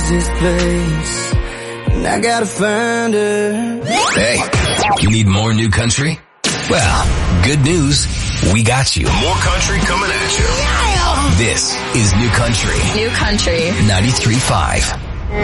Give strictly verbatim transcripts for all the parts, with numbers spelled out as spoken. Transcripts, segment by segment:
this place, and I gotta find her. Hey, you need more New Country? Well, good news. We got you. More country coming at you. Yeah. This is New Country. New Country. ninety-three point five.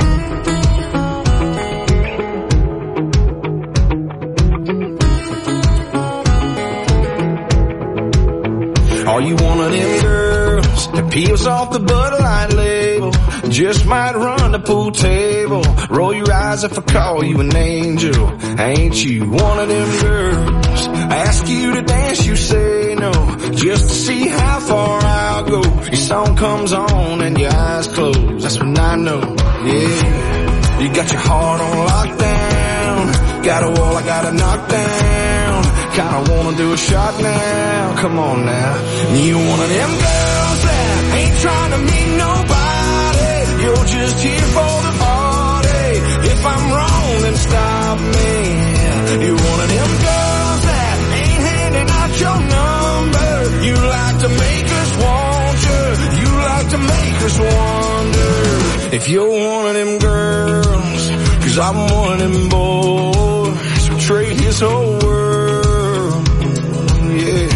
Are you one of them girls that peels off the Bud Light label? Just might run the pool table. Roll your eyes if I call you an angel. Ain't you one of them girls? Ask you to dance, you say no. Just to see how far I'll go. Your song comes on and your eyes close. That's when I know, yeah. You got your heart on lockdown. Got a wall I gotta knock down. Kinda wanna do a shot now. Come on now. You one of them girls that ain't trying to meet nobody. You're just here for the party. If I'm wrong, then stop me. You're one of them girls that ain't handing out your number. You like to make us want you. You like to make us wonder if you're one of them girls. Cause I'm one of them boys who trade his whole world, yeah,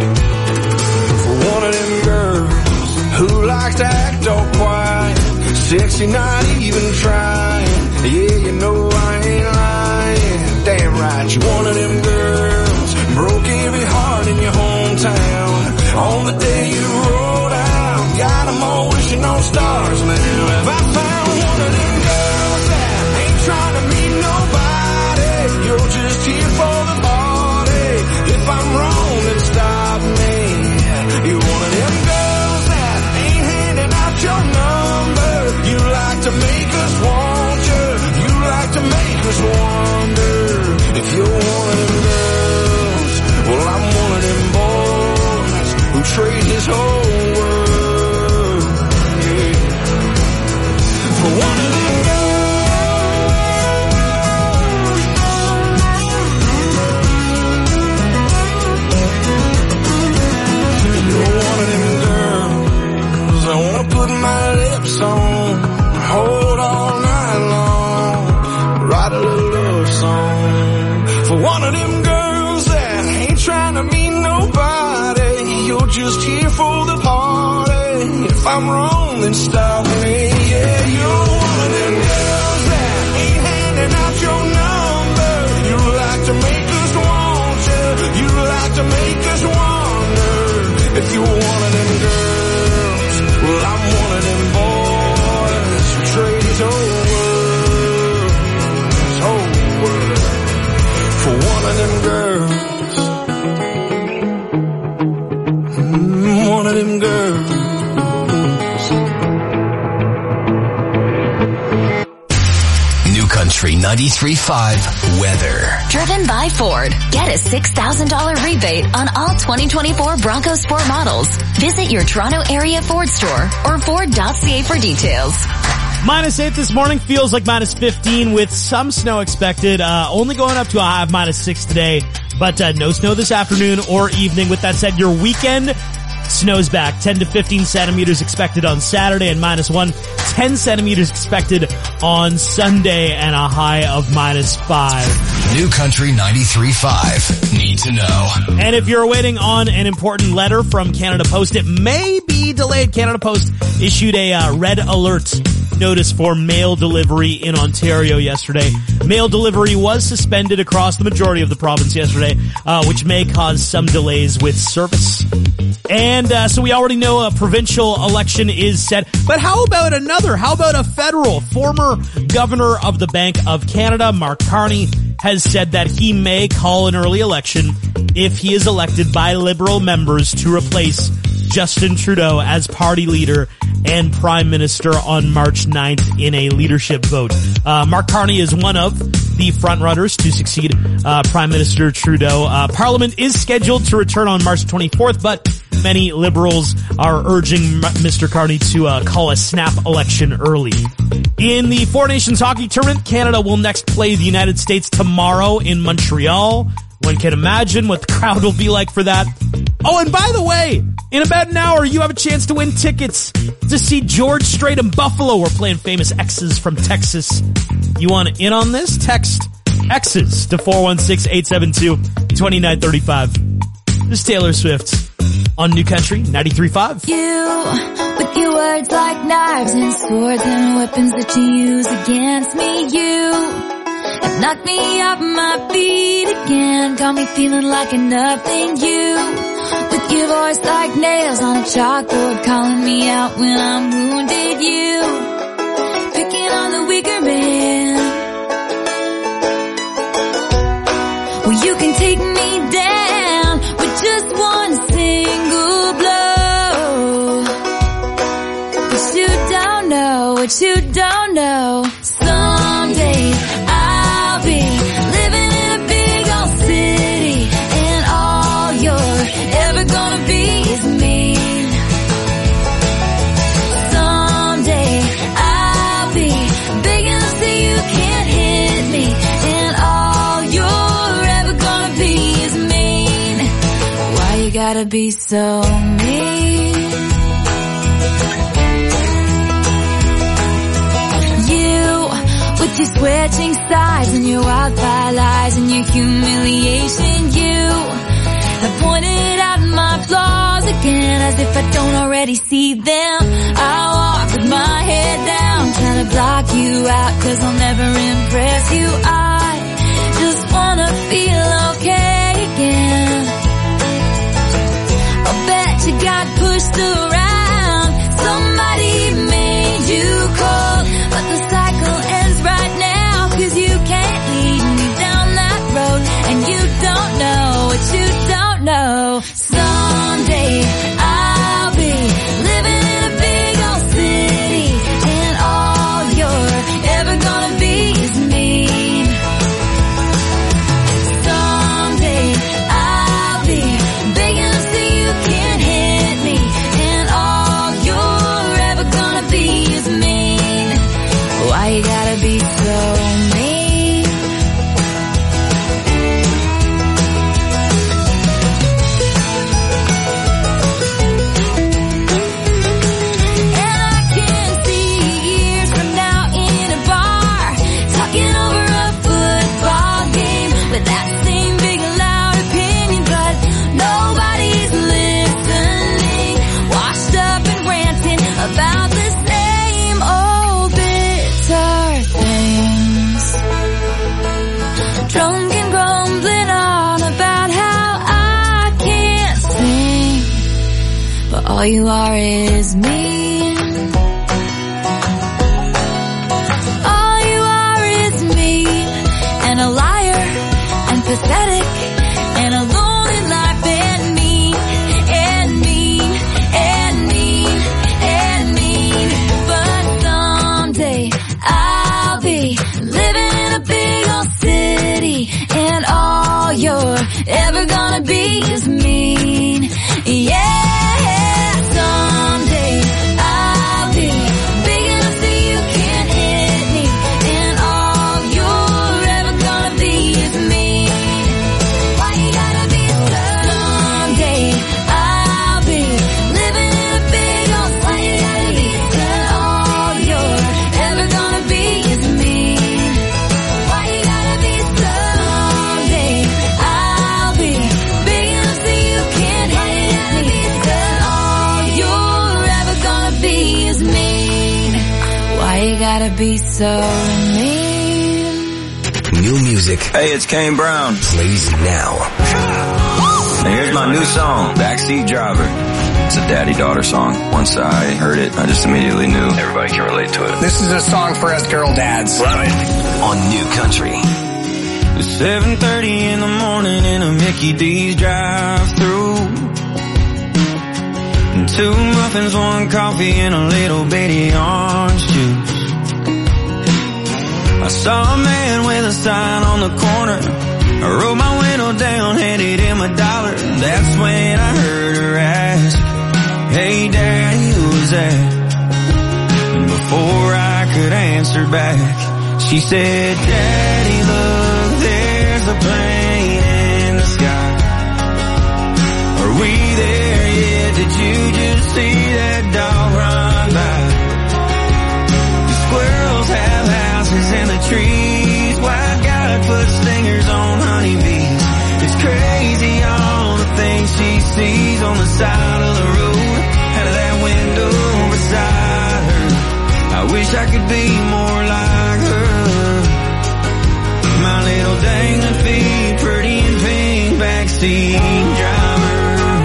for one of them girls who likes to act all quiet, sexy, not even trying. Yeah, you know I ain't lying. Damn right, you're one of them girls broke every heart in your hometown on the day you rolled out. Got them all wishing on stars now. If I found one of them girls that ain't trying to meet nobody, you're just here for the party. If I'm wrong, then stop me. You're one of them girls that ain't handing out your number. You like to make us want you. You like to make us wonder if you're one of them girls. Well, I'm one of them boys who trade his whole world, yeah, for one of them girls. You're one of them girls I wanna put my lips on, hold all night long, write a little love song for one of them girls that ain't trying to meet nobody. You're just here for the party. If I'm wrong, then stop me. Yeah, you're one of them girls that ain't handing out your number. You like to make us want you. You like to make us wonder if you're one of them girls. Well, I'm one of them boys who trade his whole world, his whole world, for one of them girls. Mm, one of them girls. New Country ninety-three point five weather. Driven by Ford. Get a six thousand dollars rebate on all twenty twenty-four Bronco Sport models. Visit your Toronto area Ford store or Ford dot c a for details. Minus eight this morning, feels like minus fifteen with some snow expected. Uh, only going up to a high of minus six today, but uh, no snow this afternoon or evening. With that said, your weekend snow's back. ten to fifteen centimeters expected on Saturday and minus one. ten centimeters expected on Sunday and a high of minus five. New Country ninety-three point five. Need to know. And if you're waiting on an important letter from Canada Post, it may be delayed. Canada Post issued a uh, red alert notice for mail delivery in Ontario yesterday. Mail delivery was suspended across the majority of the province yesterday, uh, which may cause some delays with service. And uh, so we already know a provincial election is set. But how about another? How about a federal? Former governor of the Bank of Canada, Mark Carney, has said that he may call an early election if he is elected by Liberal members to replace Justin Trudeau as party leader and prime minister on March ninth in a leadership vote. Uh, Mark Carney is one of the frontrunners to succeed uh, Prime Minister Trudeau. Uh, Parliament is scheduled to return on March twenty-fourth, but many Liberals are urging Mister Carney to uh, call a snap election early. In the Four Nations Hockey Tournament, Canada will next play the United States tomorrow in Montreal. One can imagine what the crowd will be like for that. Oh, and by the way, in about an hour, you have a chance to win tickets to see George Strait in Buffalo. We're playing Famous X's from Texas. You want in on this? Text X's to four one six, eight seven two, two nine three five. This is Taylor Swift on New Country ninety-three point five. You, with your words like knives and swords and weapons that you use against me, you have knocked me off my feet again, got me feeling like a nothing. You, with your voice like nails on a chalkboard, calling me out when I'm wounded. You, picking on the weaker man. Well, you can take me down with just one single blow, but you don't know what you don't know. Someday I'll be living in a big old city, and all you're ever gonna be is me. Someday I'll be big enough so you can't hit me, and all you're ever gonna be is mean. Why you gotta be so mean? With your switching sides and your wildfire lies and your humiliation, you have pointed out my flaws again as if I don't already see them. I walk with my head down, trying to block you out, cause I'll never impress you. I just wanna feel okay again. I'll bet you got pushed around, somebody made you cold, but the cycle ends right now, cause you can't lead me down that road, and you don't know what you don't know. Someday I'll be living in a big old city, and all you're ever gonna be is mean. Someday I'll be big enough so you can't hit me, and all you're ever gonna be is mean. Why you gotta be so mean? And I can see years from now in a bar, talking over a football game with that same big loud opinion, but nobody's listening, washed up and ranting about the same old bitter things, drunk and grumbling on about how I can't sing, but all you are is mean. All you are is mean, and a liar, and pathetic, and a lonely life, and mean, and mean, and mean, and mean. But someday I'll be living in a big old city, and all you're ever gonna be is mean. Yeah, someday I'll be big enough so you can't hit me, and all you're ever gonna be is mean. Why you gotta be so? Someday I'll be living in a big old city, and all you're ever gonna be is mean. Why you gotta be so? Someday I'll be big enough so you can't hit me, and all you're ever gonna be is mean. Why you gotta be so mean? New music Hey, it's Kane Brown. plays now. And here's my new song, Backseat Driver. It's a daddy-daughter song. Once I heard it, I just immediately knew everybody can relate to it. This is a song for us girl dads. Love it. On New Country. It's seven thirty in the morning in a Mickey D's drive-thru. Two muffins, one coffee, and a little bitty orange juice. I saw a man with a sign on the corner. I rolled my window down, handed him a dollar. That's when I heard her ask, "Hey Daddy, who's that?" And before I could answer back, she said, "Daddy, look, there's a plane in we there yet? Did you just see that dog run by? The squirrels have houses in the trees. Why God put stingers on honeybees? It's crazy all the things she sees on the side of the road, out of that window beside her. I wish I could be more like her. My little dangling feet, pretty and pink, backseat driver.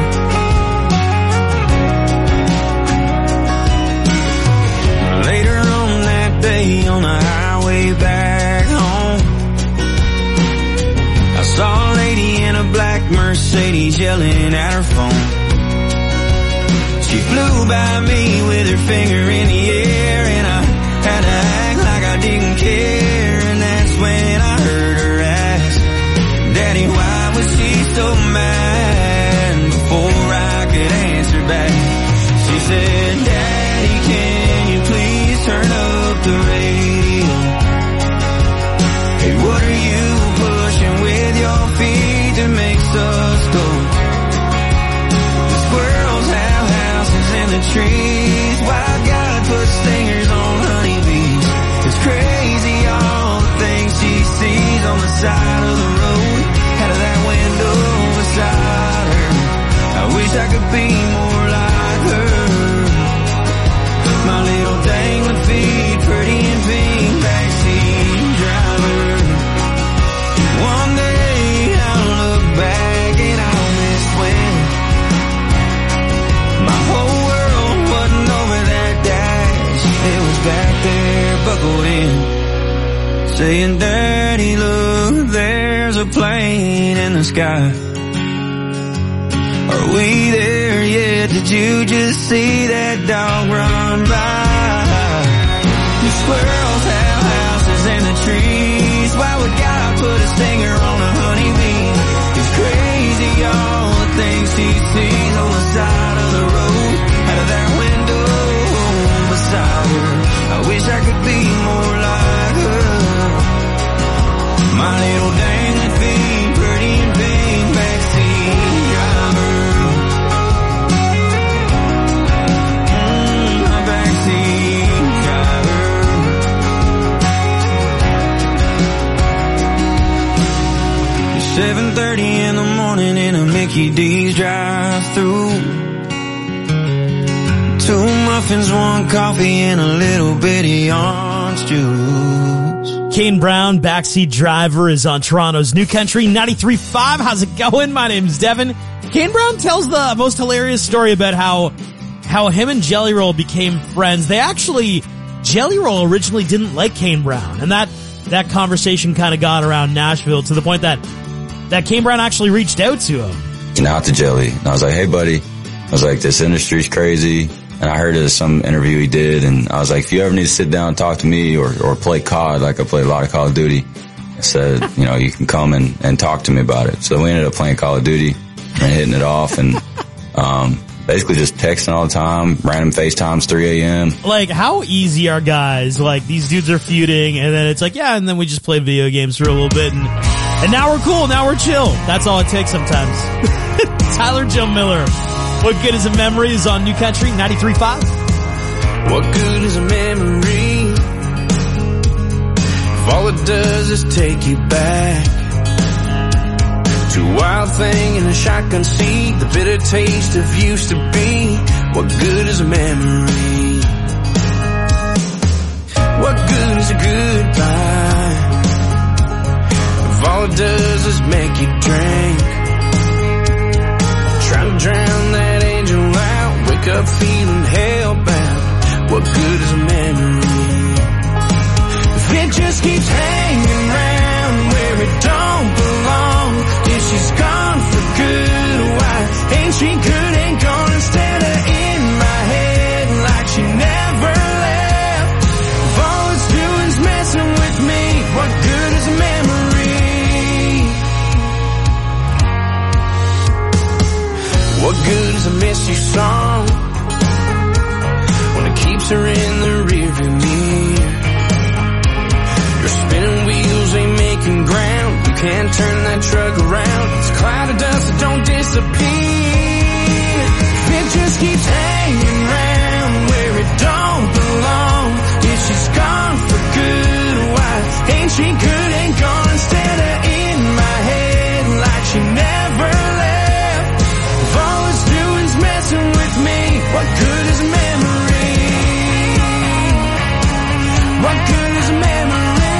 Later on that day on the highway back home, I saw a lady in a black Mercedes yelling at her phone. She flew by me with her finger in the air, and I had to act like I didn't care. And that's when I heard her ask, Daddy, why was she so mad? Before I could answer back, she said, Daddy, can you please turn up the radio? Hey, what are you pushing with your feet that makes us go? The squirrels have houses in the trees. Why God put stingers on honeybees? It's crazy all the things she sees on the side of the road, out of that window beside her. I wish I could be more like her. My little dangling feet, pretty and pink, backseat driver. One day I'll look back and I'll miss when my whole world wasn't over that dash. It was back there buckled in, saying, Daddy, look, there's a plane in the sky. Are we there yet? Did you just see that dog run by? The squirrels have houses in the trees. Why would God put a stinger on a honeybee? It's crazy all the things he sees on the side of the road, out of that window beside her. I wish I could be more like her. My little dangling feet, pretty and pink, backseat driver. Mm, my backseat driver. It's seven thirty in the morning in a Mickey D's drive-thru. Two muffins, one coffee, and a little bitty orange juice. Kane Brown, Backseat Driver, is on Toronto's New Country ninety-three point five. How's it going? My name's Devin. Kane Brown tells the most hilarious story about how how him and Jelly Roll became friends. They actually, Jelly Roll originally didn't like Kane Brown, and that that conversation kind of got around Nashville to the point that that Kane Brown actually reached out to him. And out to Jelly. And I was like, hey, buddy. I was like, this industry's crazy. And I heard of some interview he did, and I was like, if you ever need to sit down and talk to me or, or play C O D, like I play a lot of Call of Duty, I said, you know, you can come and, and talk to me about it. So we ended up playing Call of Duty and hitting it off, and um basically just texting all the time, random FaceTimes, three a.m. Like, how easy are guys? Like, these dudes are feuding, and then it's like, yeah, and then we just play video games for a little bit, and, and now we're cool, now we're chill. That's all it takes sometimes. Tyler Joe Miller. What good is a memory is on New Country ninety-three point five. What good is a memory if all it does is take you back to a wild thing in a shotgun seat, the bitter taste of used to be? What good is a memory? What good is a goodbye if all it does is make you drink? Try to drown that angel out, wake up feeling hellbound. What good is a memory if it just keeps hanging around where it don't belong? If she's gone for good, why ain't she good and gone instead of in my head like she never left? If all it's doing's messing with me, what good is a memory? What good is a miss you song when it keeps her in the rearview mirror? Your spinning wheels ain't making ground. You can't turn that truck around. It's a cloud of dust that don't disappear. just keeps hanging around where it don't belong. Yeah, she's gone for good. Why ain't she good and gone instead of in my head like she never left? If all it's doing's messing with me, what good is memory? What good is memory?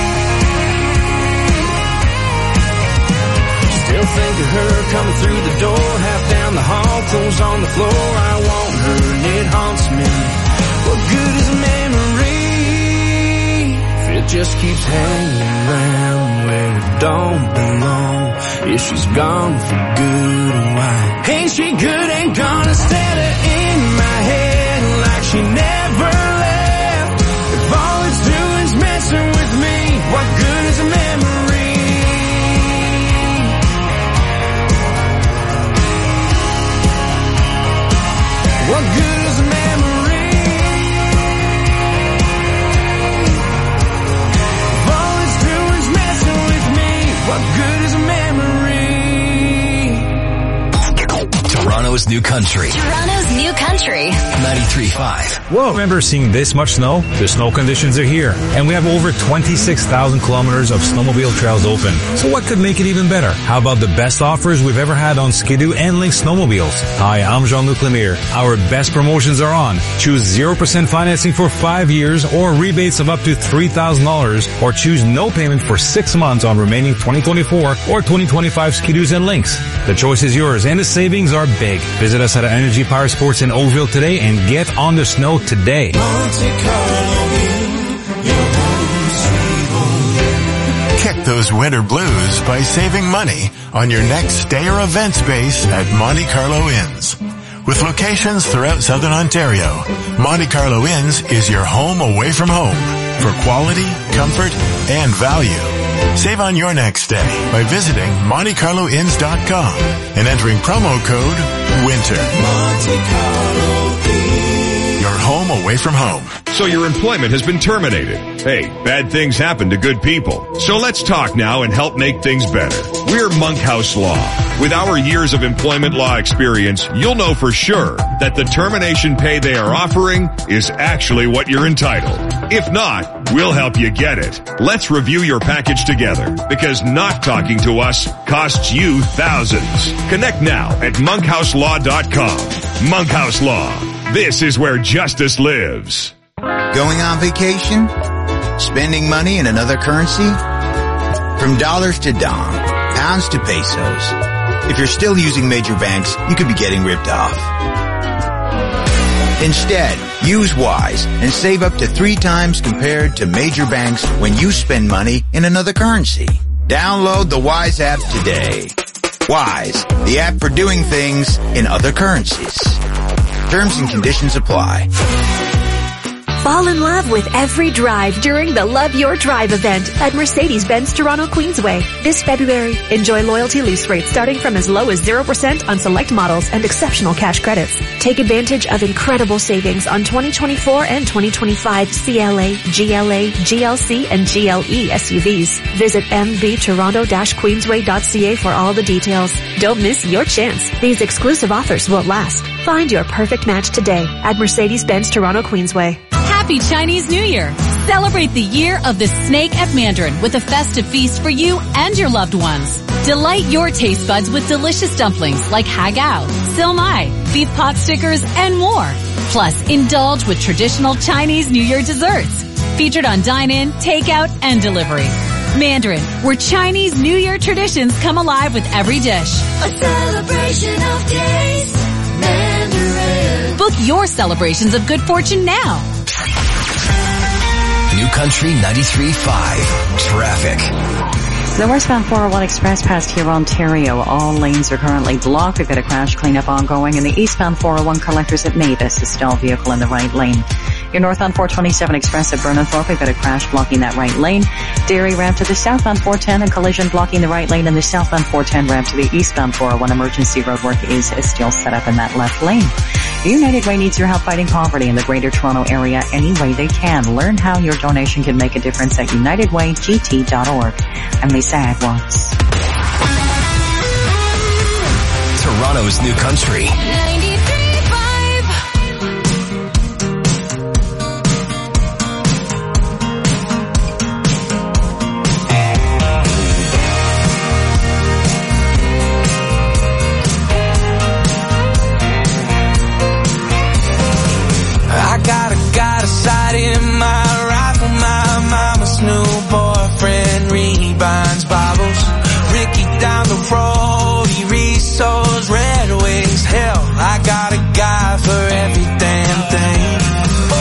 Still think of her coming through the door, half down the hall, clothes on the floor. I want her and it haunts me. What good is memory if it just keeps hanging around where it don't belong? Yeah, she's gone for good. Why ain't she good and gone instead of in my head like she never left? If all it's doing's messing with me, what good is memory? What good is memory? If all it's doing's messing with me, what good is memory? Toronto's New Country. Toronto's New Country. ninety-three point five. Whoa, remember seeing this much snow? The snow conditions are here, and we have over twenty-six thousand kilometers of snowmobile trails open. So what could make it even better? How about the best offers we've ever had on Ski-Doo and Lynx snowmobiles? Hi, I'm Jean-Luc Lemire. Our best promotions are on. Choose zero percent financing for five years or rebates of up to three thousand dollars, or choose no payment for six months on remaining twenty twenty-four or twenty twenty-five Ski-Doos and Lynx. The choice is yours, and the savings are big. Visit us at Energy Power Sports in Oakville today and get on the snow today. Kick those winter blues by saving money on your next stay or event space at Monte Carlo Inns. With locations throughout Southern Ontario, Monte Carlo Inns is your home away from home for quality, comfort, and value. Save on your next stay by visiting Monte Carlo Inns dot com and entering promo code WINTER. Monte Carlo Inns. Your home away from home. So your employment has been terminated. Hey, bad things happen to good people. So let's talk now and help make things better. We're Monkhouse Law. With our years of employment law experience, you'll know for sure that the termination pay they are offering is actually what you're entitled. If not, we'll help you get it. Let's review your package together, because not talking to us costs you thousands. Connect now at monkhouse law dot com. Monkhouse Law. This is where justice lives. Going on vacation? Spending money in another currency? From dollars to dong, pounds to pesos. If you're still using major banks, you could be getting ripped off. Instead, use Wise and save up to three times compared to major banks when you spend money in another currency. Download the Wise app today. Wise, the app for doing things in other currencies. Terms and conditions apply. Fall in love with every drive during the Love Your Drive event at Mercedes-Benz Toronto Queensway. This February, enjoy loyalty lease rates starting from as low as zero percent on select models and exceptional cash credits. Take advantage of incredible savings on twenty twenty-four and twenty twenty-five C L A, G L A, G L C, and G L E S U Vs. Visit m b toronto dash queensway dot c a for all the details. Don't miss your chance. These exclusive offers won't last. Find your perfect match today at Mercedes-Benz Toronto Queensway. Happy Chinese New Year! Celebrate the year of the snake at Mandarin with a festive feast for you and your loved ones. Delight your taste buds with delicious dumplings like hagao, silmai, beef pot stickers, and more. Plus, indulge with traditional Chinese New Year desserts. Featured on dine-in, takeout, and delivery. Mandarin, where Chinese New Year traditions come alive with every dish. A celebration of taste. Mandarin. Book your celebrations of good fortune now. New Country ninety-three point five. Traffic. The westbound four oh one Express past here, Ontario. All lanes are currently blocked. We've got a crash cleanup ongoing. And the eastbound four oh one collectors at Mavis, a stalled vehicle in the right lane. Your northbound four twenty-seven Express at Burnenthorpe, we've got a crash blocking that right lane. Dairy ramp to the southbound four ten, a collision blocking the right lane, and the southbound four ten ramp to the eastbound four oh one emergency roadwork is still set up in that left lane. The United Way needs your help fighting poverty in the Greater Toronto Area any way they can. Learn how your donation can make a difference at united way g t dot org. I'm Lisa Agwatz. Toronto's New Country. ninety-three point five. Frody, Risso's, Red Wings. Hell, I got a guy for every damn thing. Oh,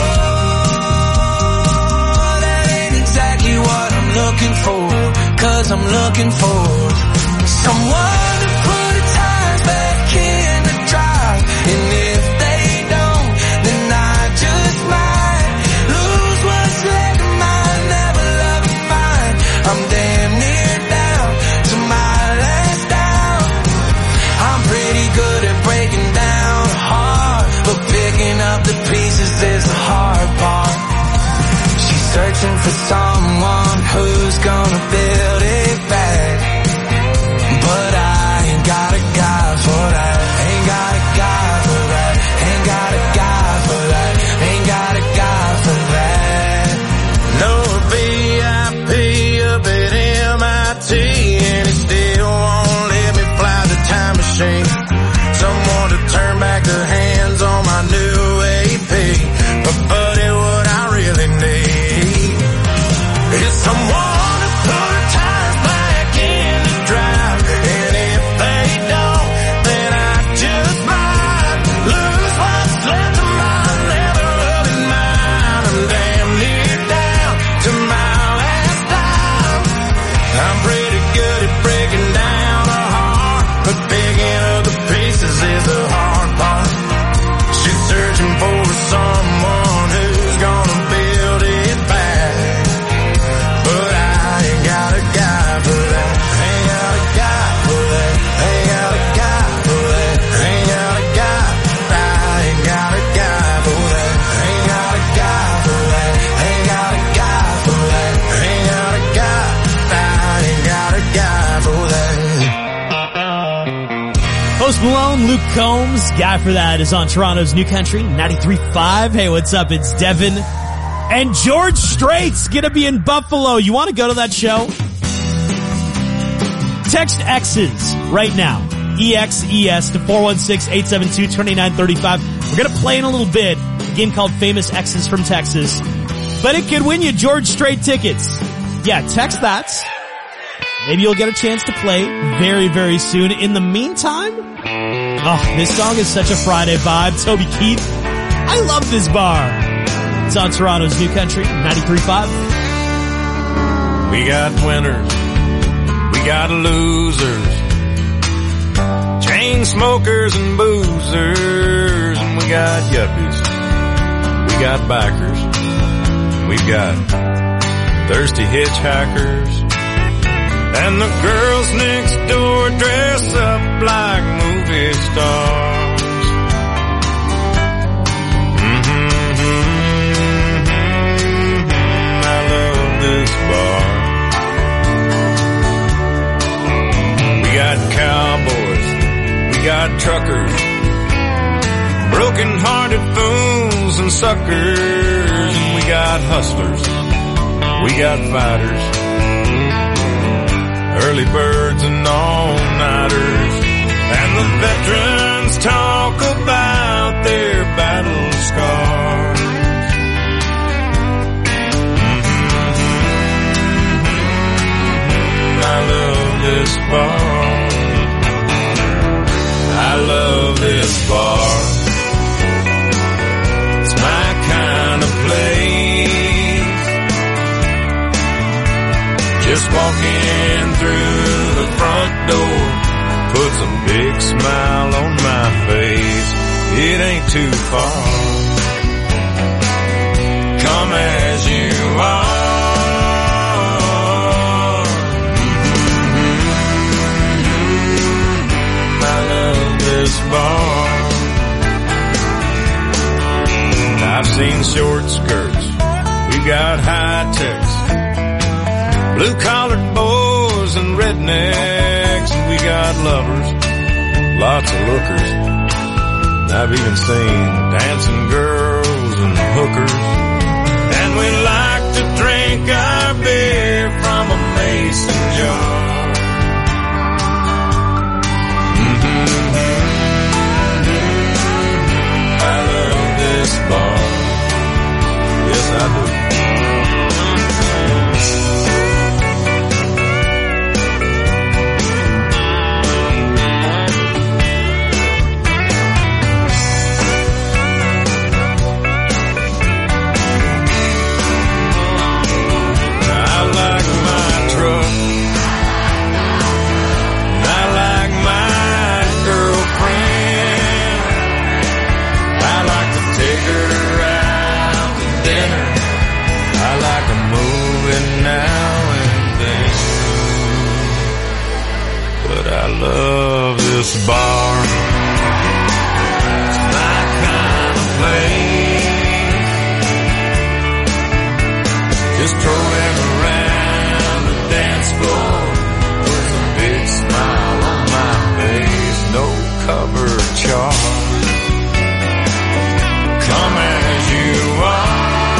that ain't exactly what I'm looking for, 'cause I'm looking for someone to put the tires back in the drive. And if they don't, then I just might lose what's left of mine, never love of mine. I'm damn near down to my last down. I'm pretty good at breaking down hard, but picking up the pieces is the hard part. She's searching for someone who's gonna build it back, but I ain't got a guy for that. Ain't got a guy for that. Ain't got a guy for that. Ain't got a guy for that. No V I P up at M I T, and it still won't let me fly the time machine. Someone to turn back the hands on my new A P. But buddy, what I really need is someone to put tires back in the drive. And if they don't, then I just might lose what's left of my leather up in mine. I'm damn near down to my last dime. I'm pretty good at breaking down a heart, but picking up the pieces is the hard part. She's searching for someone who's gonna build it back, but I ain't got a guy for that. Ain't got a guy for that. Ain't got a guy for that. Ain't got a guy. I ain't got a guy for that. Ain't got a guy for that. Ain't got a guy for that. Ain't got a guy. I ain't got a guy for that. Post Malone, Luke Combs, Guy for That is on Toronto's New Country, ninety-three point five. Hey, what's up? It's Devin. And George Strait's gonna be in Buffalo. You want to go to that show? Text X's right now. E X E S to four one six, eight seven two, two nine three five. We're gonna play in a little bit a game called Famous X's from Texas. But it could win you George Strait tickets. Yeah, text that. Maybe you'll get a chance to play very, very soon. In the meantime, oh, this song is such a Friday vibe. Toby Keith, I love this bar. It's on Toronto's New Country, ninety-three point five. We got winners, we got losers, chain smokers and boozers, and we got yuppies, we got bikers, we've got thirsty hitchhikers, and the girls next door dress up like movie stars. Mm-hmm. I love this bar. We got cowboys, we got truckers, broken-hearted fools and suckers, and we got hustlers, we got fighters, early birds and all-nighters, and the veterans talk about their battle scars. Mm-hmm. I love this bar. I love this bar. It's my kind of place. Just walking through the front door puts a big smile on my face. It ain't too far. Come as you are. Mm-hmm. I love this bar. I've seen short skirts. We got high techs, blue-collared boys and rednecks, and we got lovers, lots of lookers. I've even seen dancing girls and hookers. And we like to drink our beer from a mason jar. Mm-hmm. I love this bar. Yes, I do. love this bar. It's my kind of place. Just strolling around the dance floor with a big smile on my face. No cover charge. Come as you are.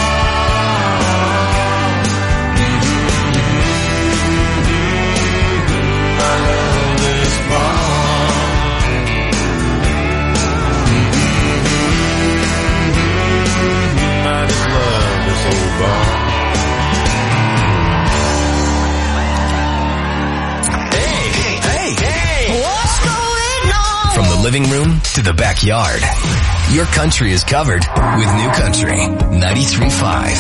Living room to the backyard. Your country is covered with New Country ninety-three point five.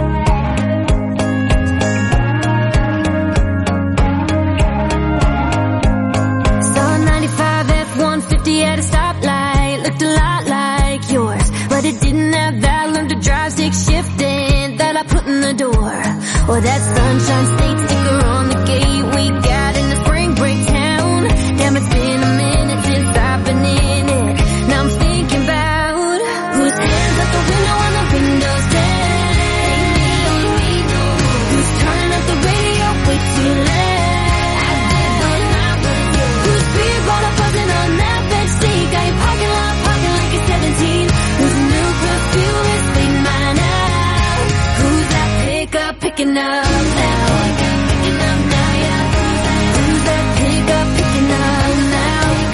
Saw ninety-five F one fifty at a stoplight. Looked a lot like yours, but it didn't have that learn to drive stick shifting that I put in the door. Or that Sunshine State sticker on the gate we got in the spring break town. Damn, it's been a minute since I've been in it. Now I'm thinking about whose hands out the window on the windows down. Who's turning up the radio way too loud. Whose beer bottle buzzing on that bench seat. Got your parking lot parking like it's seventeen. Whose new perfume is fading mine out. Who's that pickup picking up now? Picking up now, yeah. Who's that pickup picking up now?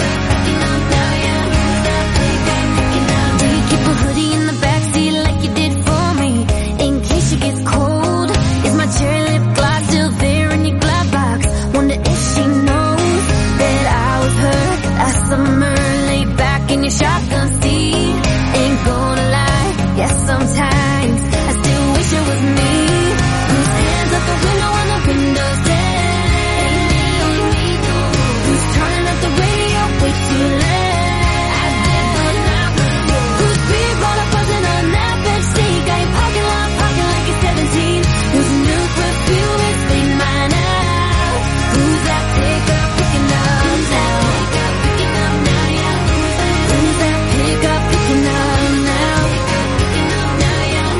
Cherry lip gloss still there in your glove box. Wonder if she knows that I was her last summer, laid back in your shotgun seat. Ain't gonna lie, yes sometimes I still wish it was me. Whose hands up the window on the windows down. Who's turning up the radio way too loud. Who's beer bottle buzzing on that bench seat. Got your parking lot parking like it's seventeen. Who's new perfume is fading mine out. Who's that pickup picking up now? Picking up now, yeah. Who's that pickup picking up now? Picking up now, yeah.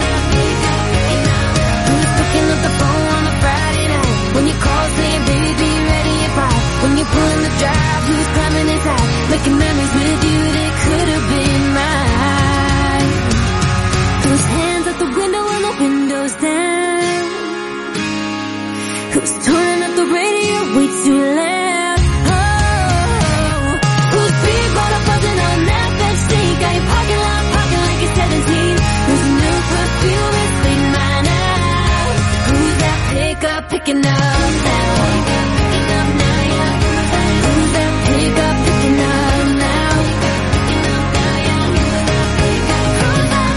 Who's picking up the phone on a Friday night? When you call saying baby be ready at five. When you're pulling the drive, who's climbing inside? Making memories with you that could have been mine. Whose hands out the window and the windows down. Who's turning up the radio way too loud? Oh, who's big bottle buzzing on that bench seat? Got your parking lot parking like it's seventeen. Whose new perfume is fading mine out? Who's that pickup picking up now? Picking up now, yeah. Who's that pickup picking up now? Picking up now, yeah. Who's that pickup picking up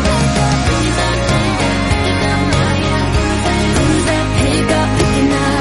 now? Who's that pickup picking up?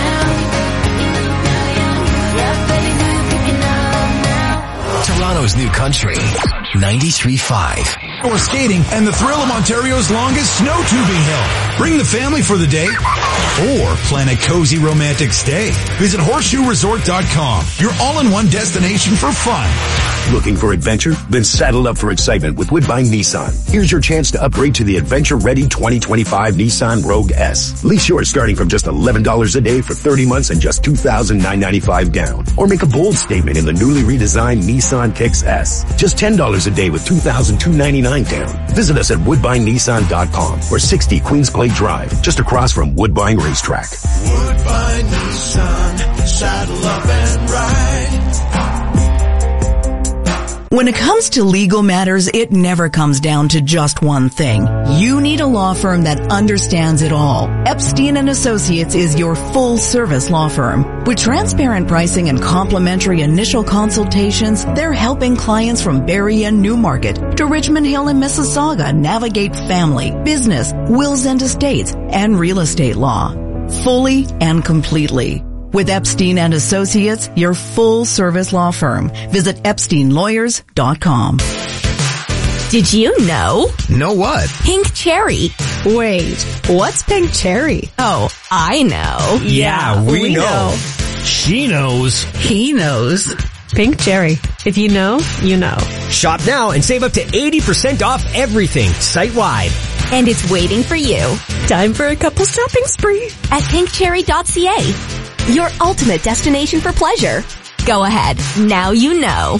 Toronto's New Country ninety-three point five. Or skating and the thrill of Ontario's longest snow tubing hill. Bring the family for the day or plan a cozy romantic stay. Visit horseshoe resort dot com, your all-in-one destination for fun. Looking for adventure? Then saddle up for excitement with Woodbine Nissan. Here's your chance to upgrade to the adventure-ready twenty twenty-five Nissan Rogue S. Lease yours starting from just eleven dollars a day for thirty months and just two thousand nine hundred ninety-five dollars down. Or make a bold statement in the newly redesigned Nissan Kicks S. Just ten dollars a day with two thousand two hundred ninety-nine dollars down. Visit us at woodbine nissan dot com or sixty Queens Clay Drive, just across from Woodbine Racetrack. Woodbine Nissan, saddle up and ride. When it comes to legal matters, it never comes down to just one thing. You need a law firm that understands it all. Epstein and Associates is your full-service law firm. With transparent pricing and complimentary initial consultations, they're helping clients from Barrie and Newmarket to Richmond Hill and Mississauga navigate family, business, wills and estates, and real estate law. Fully and completely. With Epstein and Associates, your full-service law firm. Visit epstein lawyers dot com. Did you know? Know what? Pink cherry. Wait, what's pink cherry? Oh, I know. Yeah, we, we know. know. She knows. He knows. Pink Cherry. If you know, you know. Shop now and save up to eighty percent off everything site-wide. And it's waiting for you. Time for a couple's shopping spree at pink cherry dot c a. Your ultimate destination for pleasure. Go ahead. Now you know.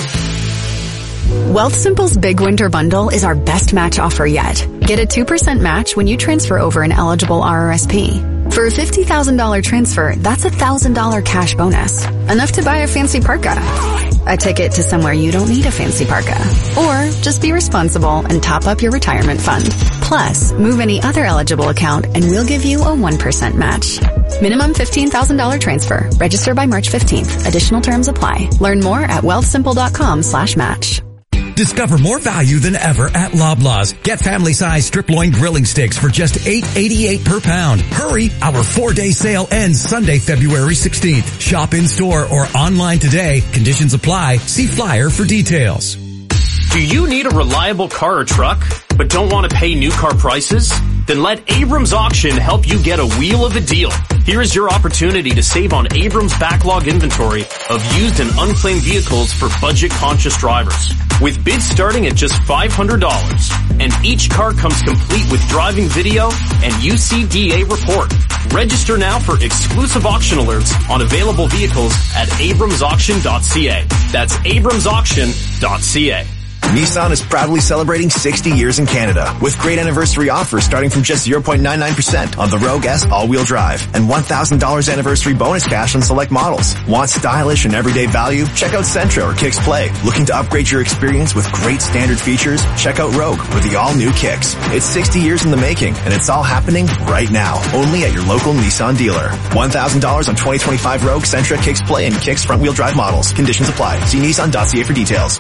Wealthsimple's Big Winter Bundle is our best match offer yet. Get a two percent match when you transfer over an eligible R R S P. For a fifty thousand dollars transfer, that's a one thousand dollars cash bonus. Enough to buy a fancy parka. A ticket to somewhere you don't need a fancy parka. Or just be responsible and top up your retirement fund. Plus, move any other eligible account and we'll give you a one percent match. Minimum fifteen thousand dollars transfer. Register by March fifteenth. Additional terms apply. Learn more at wealthsimple.com slash match. Discover more value than ever at Loblaws. Get family-size strip loin grilling sticks for just eight eighty-eight per pound. Hurry, our four-day sale ends Sunday, February sixteenth. Shop in-store or online today. Conditions apply. See flyer for details. Do you need a reliable car or truck, but don't want to pay new car prices? Then let Abrams Auction help you get a wheel of a deal. Here is your opportunity to save on Abrams' backlog inventory of used and unclaimed vehicles for budget-conscious drivers. With bids starting at just five hundred dollars, and each car comes complete with driving video and U C D A report. Register now for exclusive auction alerts on available vehicles at abrams auction dot c a. That's abrams auction dot c a. Nissan is proudly celebrating sixty years in Canada with great anniversary offers starting from just zero point nine nine percent on the Rogue S all-wheel drive and one thousand dollars anniversary bonus cash on select models. Want stylish and everyday value? Check out Sentra or Kicks Play. Looking to upgrade your experience with great standard features? Check out Rogue with the all-new Kicks. It's sixty years in the making and it's all happening right now. Only at your local Nissan dealer. one thousand dollars on twenty twenty-five Rogue, Sentra, Kicks Play, and Kicks front-wheel drive models. Conditions apply. See nissan dot c a for details.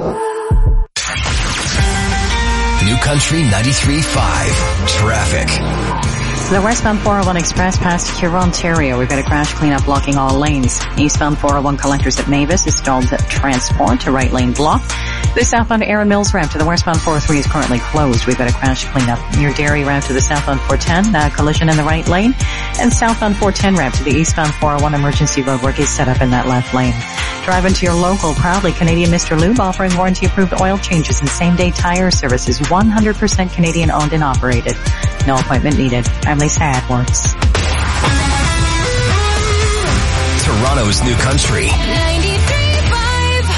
New Country ninety-three point five. Traffic. The westbound four oh one Express past Huron, Ontario. We've got a crash cleanup blocking all lanes. Eastbound four oh one collectors at Mavis is stalled at transport to right lane blocked. The southbound Erin Mills ramp to the westbound four oh three is currently closed. We've got a crash cleanup near Derry ramp to the southbound four ten, uh, collision in the right lane. And southbound four ten ramp to the eastbound four oh one emergency roadwork is set up in that left lane. Drive into your local, proudly Canadian Mister Lube, offering warranty-approved oil changes and same-day tire services, one hundred percent Canadian-owned and operated. No appointment needed. I'm Lisa Edwards. Toronto's New Country. ninety-three point five.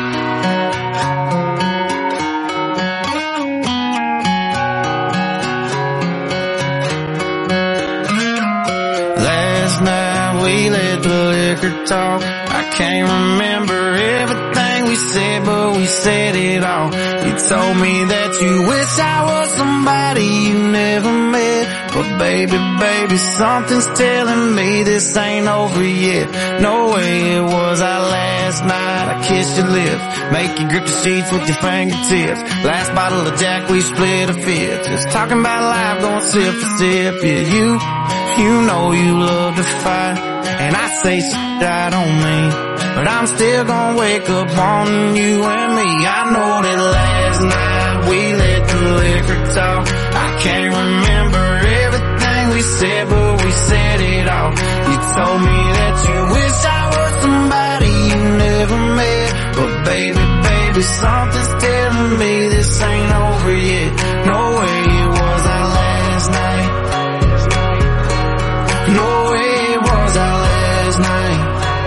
Last night we let the liquor talk. I can't remember everything we said, but we said it all. You told me that you wish I was somebody you never met. But baby, baby, something's telling me this ain't over yet. No way it was our last night. I kissed your lips, make you grip the sheets with your fingertips. Last bottle of Jack, we split a fifth. Just talking about life, going sip for sip. Yeah, you, you know you love to fight. And I say shit I don't mean, but I'm still gonna wake up wanting you and me. I know that last night we let the liquor talk. I can't remember everything we said, but we said it all. You told me that you wish I was somebody you never met. But baby, baby, something's telling me this ain't over yet. No way it was our last night. No way it was our last night.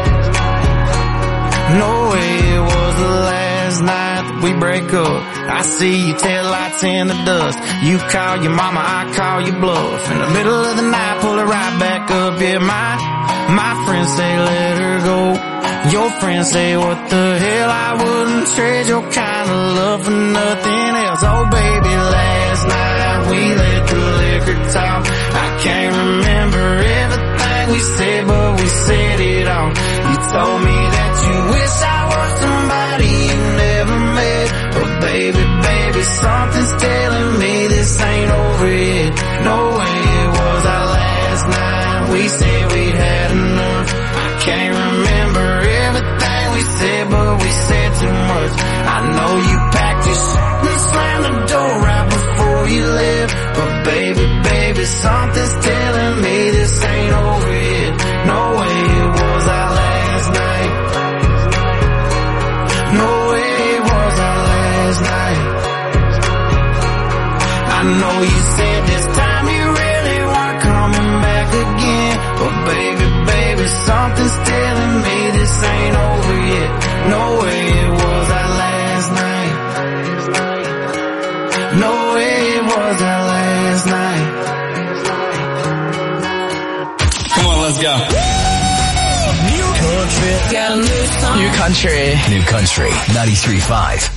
No way it was the last night that we break up. I see your taillights in the dust. You call your mama, I call your bluff. In the middle of the night, pull her right back up. Yeah, my, my friends say let her go. Your friends say what the hell, I wouldn't trade your kind of love for nothing else. Oh baby, last night we let the liquor talk. I can't remember everything we said, but we said it all. You told me that you wish I was somebody you never met. But baby, baby, something's telling me this ain't over yet. No way it was our last night. We said we'd had enough. I can't remember everything we said, but we said too much. I know you packed your shit and slammed the door right before you left. But baby, baby, something's telling me this ain't over yet. No way it was our on, let's go. New country. Got a new song. New country. New country. ninety-three point five.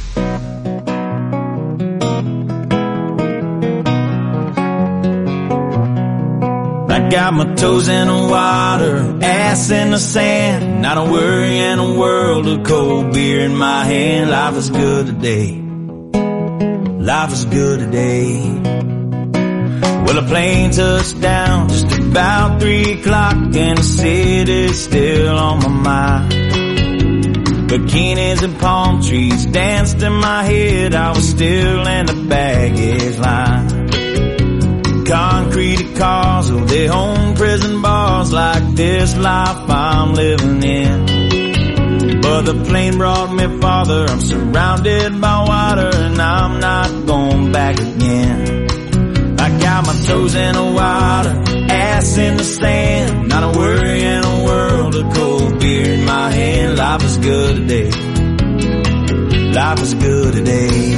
I got my toes in the water, ass in the sand, not a worry in a world of cold beer in my hand. Life is good today. Life is good today. Well, a plane touched down just about three o'clock and the city's still on my mind. Bikinis and palm trees danced in my head, I was still in the baggage line. Concrete cars, oh, they own prison bars like this life I'm living in. But the plane brought me farther, I'm surrounded by water and I'm not going back again. I got my toes in the water, ass in the sand, not a worry in a world of cold beer in my hand. Life is good today. Life is good today.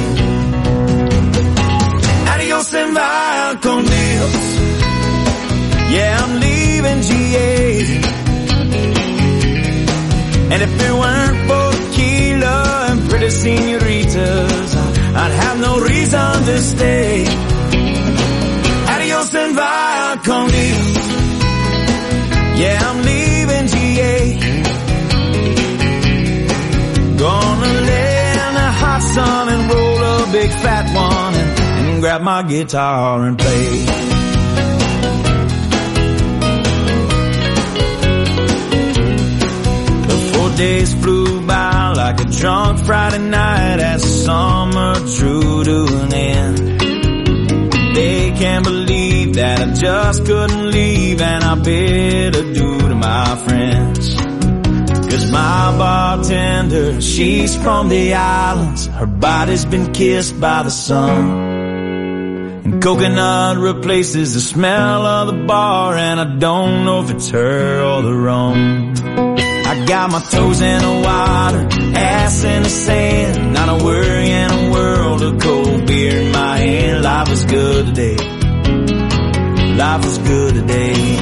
Adios and via con Dios. Yeah, I'm leaving G A. And if it weren't for tequila and pretty senoritas, I'd have no reason to stay. Adios and via con Dios. Yeah, I'm leaving G A. Gonna lay in the hot sun and roll a big fat one and, and grab my guitar and play. The four days flew by like a drunk Friday night as summer drew to an end. They can't believe that I just couldn't leave, and I bid adieu to my friends. Cause my bartender, she's from the islands, her body's been kissed by the sun. And coconut replaces the smell of the bar, and I don't know if it's her or the rum. I got my toes in the water, ass in the sand, not a worry in a world of cold beer in my hand. Life is good today. Life is good today.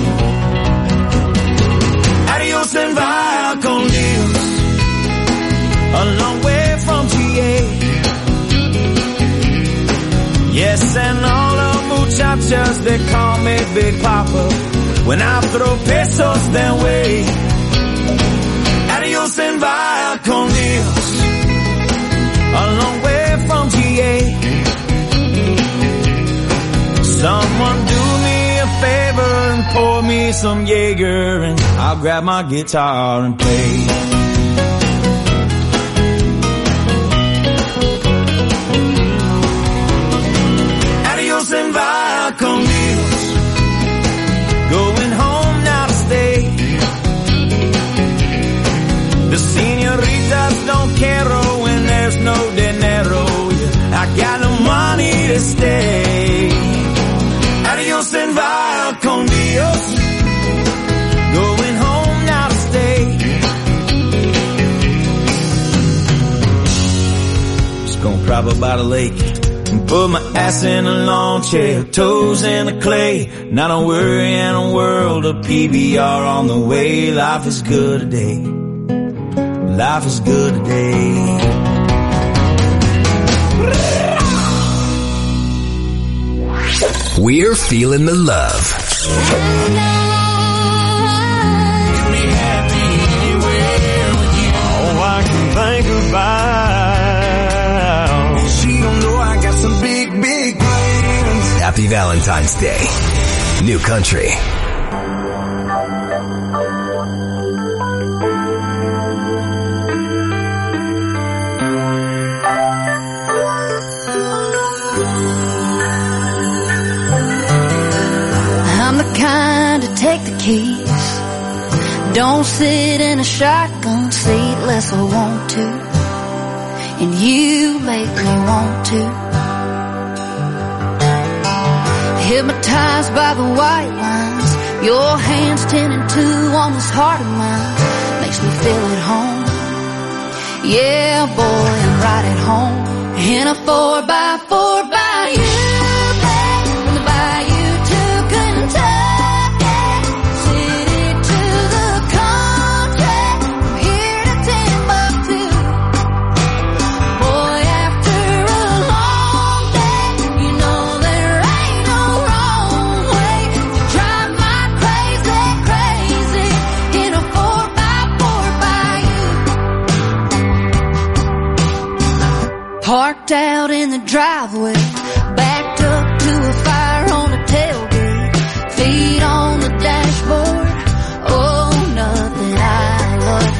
Adios and via con Dios. A long way from G A. Yes, and all the muchachas, they call me Big Papa when I throw pesos their way. Adios and via con Dios. A long way from G A. Someone do me a favor and pour me some Jaeger, and I'll grab my guitar and play. Adios and via con Dios. Going home now to stay. The senoritas don't care when there's no dinero. I got no money to stay. Adios and via con Dios. Going home now to stay. Just gonna prop up by the lake and put my ass in a lawn chair, toes in the clay. Not a worry in a world of P B R on the way. Life is good today. Life is good today. We're feeling the love. All I can think about, she don't know I got some big, big plans. Happy Valentine's Day. New country. Kind to take the keys. Don't sit in a shotgun seat unless I want to, and you make me want to. Hypnotized by the white lines, your hands ten and two on this heart of mine. Makes me feel at home. Yeah, boy, I'm right at home. In a four by four by you. From the bayou to Kentucky, city driveway, backed up to a fire on the tailgate, feet on the dashboard. Oh, nothing I love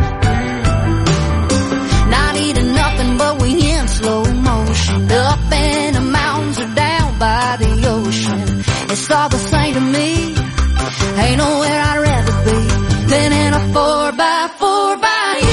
more. Not eating nothing, but we in slow motion, up in the mountains or down by the ocean. It's all the same to me. Ain't nowhere I'd rather be than in a four by four by you.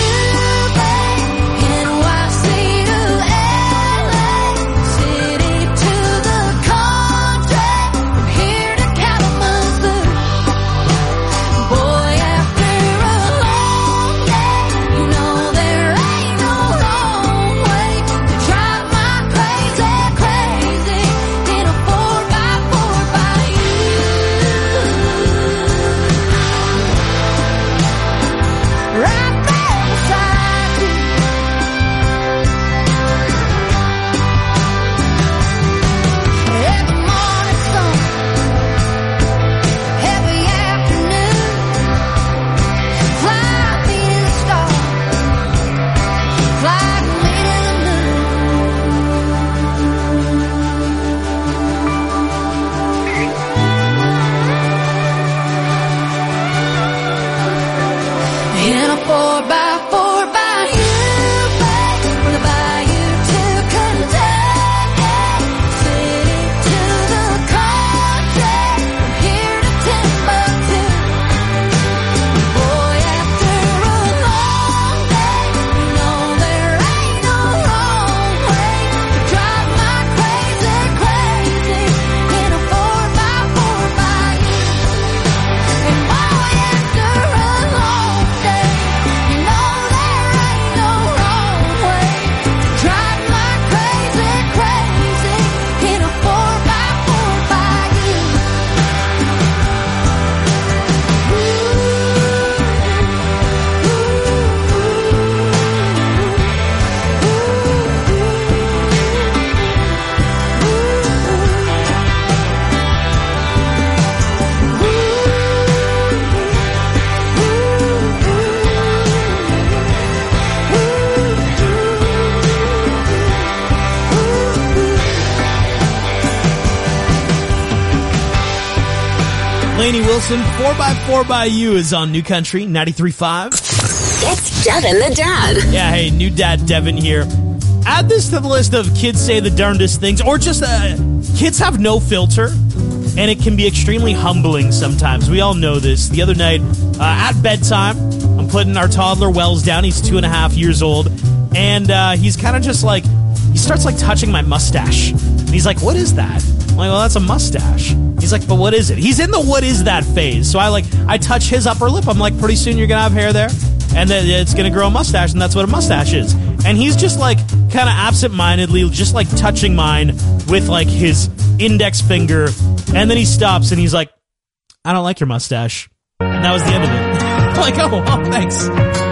Lainey Wilson, four by four by you is on New Country ninety-three point five. It's Devin the Dad. Yeah, hey, new dad Devin here. Add this to the list of kids say the darndest things, or just uh, kids have no filter, and it can be extremely humbling sometimes. We all know this. The other night, uh, at bedtime, I'm putting our toddler Wells down. He's two and a half years old, and uh, he's kind of just like, he starts like touching my mustache. And he's like, what is that? I'm like, well, that's a mustache. He's like, but what is it? He's in the what is that phase. So I like, I touch his upper lip. I'm like, pretty soon you're going to have hair there. And then it's going to grow a mustache, and that's what a mustache is. And he's just like, kind of absent-mindedly, just like touching mine with like his index finger. And then he stops and he's like, I don't like your mustache. And that was the end of it. I'm like, oh, oh, thanks.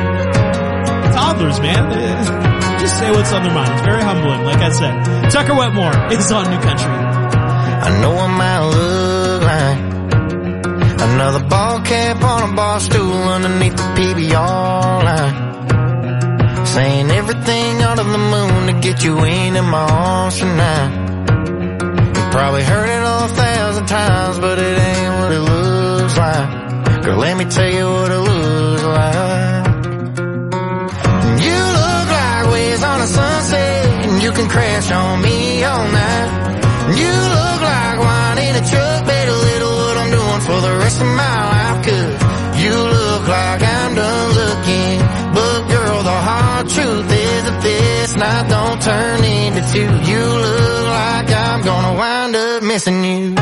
Toddlers, man. Just say what's on their mind. It's very humbling, like I said. Tucker Wetmore is on New Country. I know I might look like another ball cap on a bar stool underneath the P B R line, saying everything under the moon to get you in in my arms tonight. You probably heard it all a thousand times, but it ain't what it looks like. Girl, let me tell you what it looks like. You look like waves on a sunset, and you can crash on me all night. You look like wine in a truck, better little what I'm doing for the rest of my life, cause you look like I'm done looking. But girl, the hard truth is that this night don't turn into two. You look like I'm gonna wind up missing you.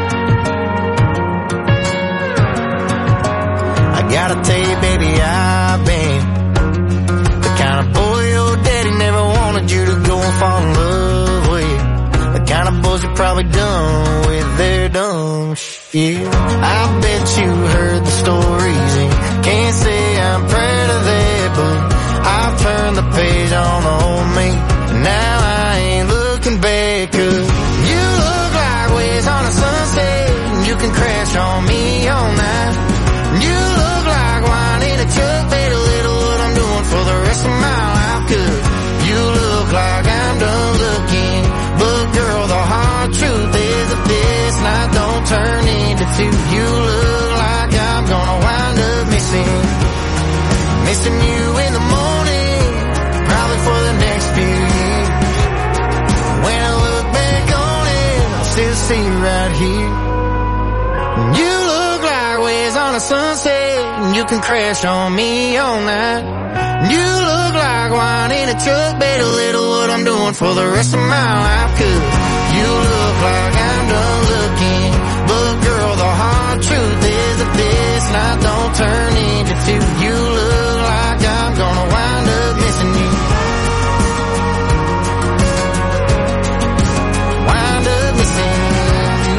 I gotta tell you, baby, I've been the kind of boy your daddy never wanted you to go and fall in love with. The kind of boys you're probably done with their dumb shit. I bet you heard the stories and can't say I'm proud of that, but I've turned the page on the old me, and now I ain't looking back, cause you look like waves on a sunset, and you can crash on me all night. You look like wine in a truck, better little what I'm doing for the rest of my life, cause you look like I'm done looking. too. You look like I'm gonna wind up missing, missing you in the morning, probably for the next few years. When I look back on it, I'll still see you right here. You look like waves on a sunset, and you can crash on me all night. You look like wine in a truck, bet a little what I'm doing for the rest of my life. Cause you look like I'm done looking, but girl, the hard truth is that this night don't turn into two. You look like I'm gonna wind up missing you, wind up missing you,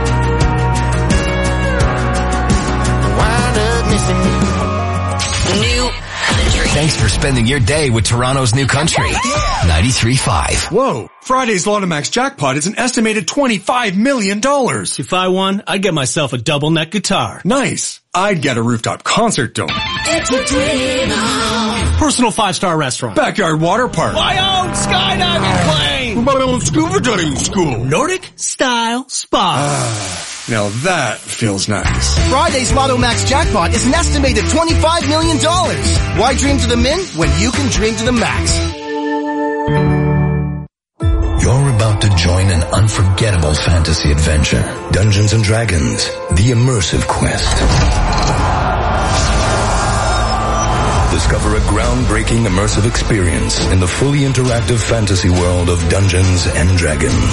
wind up missing you. New Country. Thanks for spending your day with Toronto's New Country. ninety-three point five. Whoa. Friday's Lotomax jackpot is an estimated twenty-five million dollars. If I won, I'd get myself a double neck guitar. Nice. I'd get a rooftop concert dome. Personal five-star restaurant. Backyard water park. My own skydiving plane. Scuba diving school. Nordic style spa. Now that feels nice. Friday's Lotomax jackpot is an estimated twenty-five million dollars. Why dream to the min when you can dream to the max? You're about to join an unforgettable fantasy adventure. Dungeons and Dragons, the immersive quest. Discover a groundbreaking immersive experience in the fully interactive fantasy world of Dungeons and Dragons.